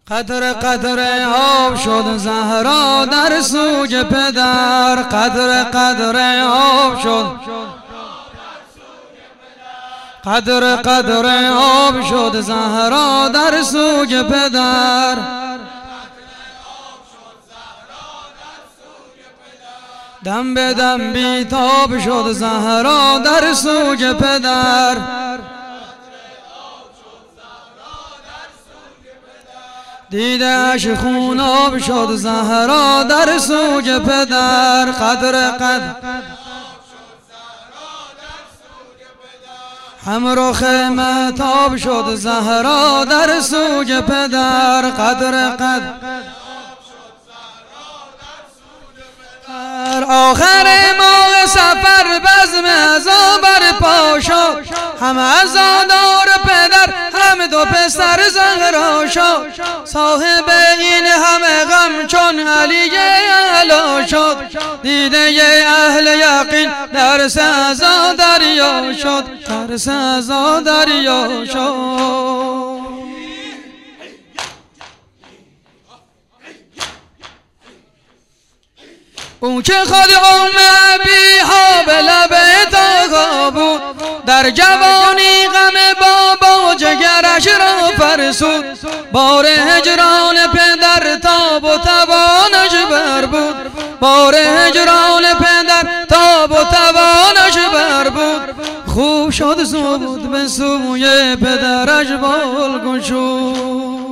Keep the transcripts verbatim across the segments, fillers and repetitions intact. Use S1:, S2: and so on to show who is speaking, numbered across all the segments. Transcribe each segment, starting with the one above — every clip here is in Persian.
S1: قطره قطره آب شد زهرا در سوگ پدر. قطره قطره آب شد قطره قطره آب شد زهرا در سوگ پدر. دم به دم بیتاب شد زهرا در سوگ پدر. دیده‌اش خوناب شد زهرا در سوگ پدر. قدر قد همرخ مهتاب شد زهرا در سوگ پدر. قدر قد آخر ماه سفر بزم عزا برپا شد. هم عزادار پدر هم دو پسر زهرا شد. صاحب این همه غم چون علی اعلی شد. دیده اهل یقین در سزا دریا شد. در سزا دریا شد. اون که خود ام ابیها به لب داغا بود. در جوانی غم بابا جگرش را فرسود. بار هجران پدر تاب و توانش بر بود. بار هجران پدر تاب و توانش بر بود. خوب شد زود به سوی پدرش بال گشود.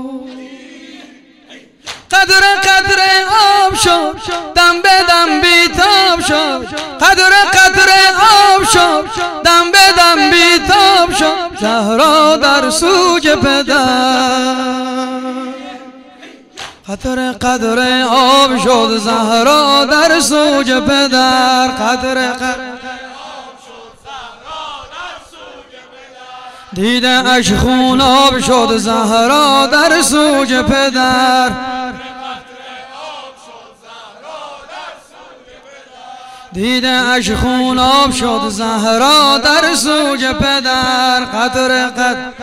S1: قدر قدر آب شد دم به دم بیتاب شد. قدر قدر آب شد دم به دم بیتاب شد. زهرا در سوگ پدر. قدر قدر آب شد زهرا در سوگ پدر. قدر قدر دیده اش خوناب شد زهرا در سوگ پدر. دیده اش خوناب شد زهرا در سوگ پدر. قدر قد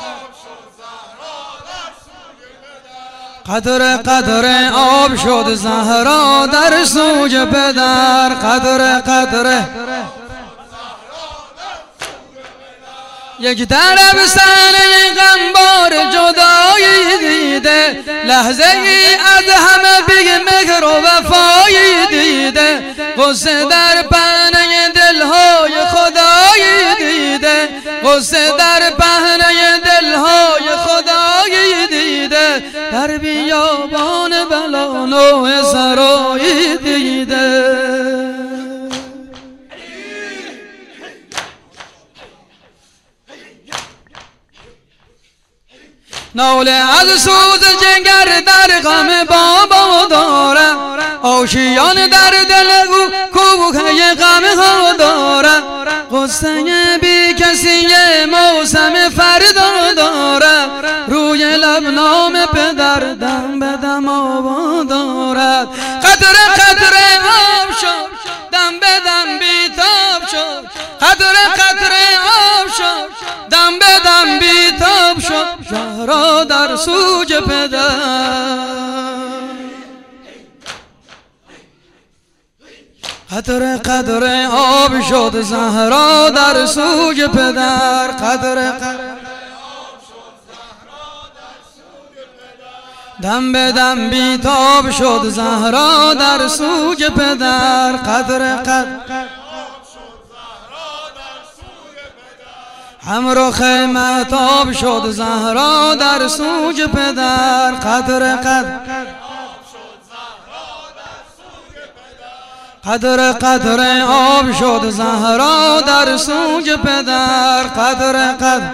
S1: قدر قدر آب شد زهرا در سوگ پدر. قدر قدر یک طرف صحنه غمبار جدایی دیده. لحظه ای از همه بی مهر و وفایی دیده. غصه در پهنه دلهای خدایی دیده. غصه در پهنه دلهای خدایی دیده. در بیابان بلا نوع سرایی دیده. ناله از سوز جگر در غم بابا دارم. آشیان در دل او کوه غم ها دارم. غصه بی کسی موسم فردا دارم. روی لب نام پدر دم به دم آوا دارد. قدر قدر آب شد دم به دم بیتاب شد. قدر قدر آب شد دم به دم بیتاب شد. زهرا در سوگ پدر. قدر قدر آب شد زهرا در سوگ پدر. قدر قدر دم به دم بیتاب شد زهرا در سوگ پدر. قدر قدر همرخ مهتاب شد زهرا در سوگ پدر. قدر قدر قدر قدر آب شد زهرا در سوگ پدر. قدر قدر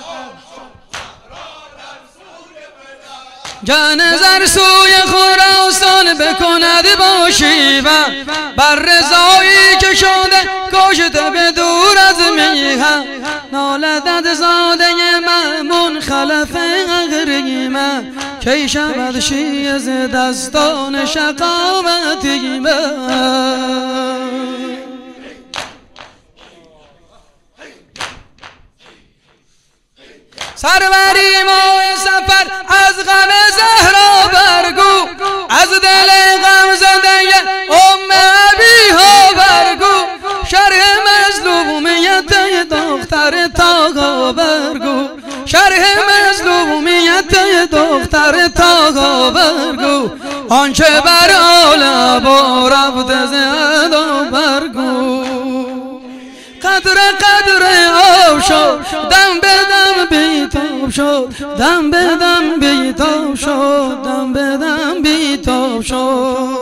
S1: جان زر سوی خراسان بکند با شیوه. بر رضایی که شده کشته به دور از میهن. نالدد زاده مأمون خلف اغریمه. کی شود شیز دستان شقاوتی من. سروری ماه سفر از غم زهرا مظلومیت دختر تا برگو شرح مظلومیت دختر تا برگو آنچه بر عالم و رفت زیادا برگو قدر قدر آب شد دم به دم بیتاب شد دم به دم بیتاب شد دم به دم بیتاب شد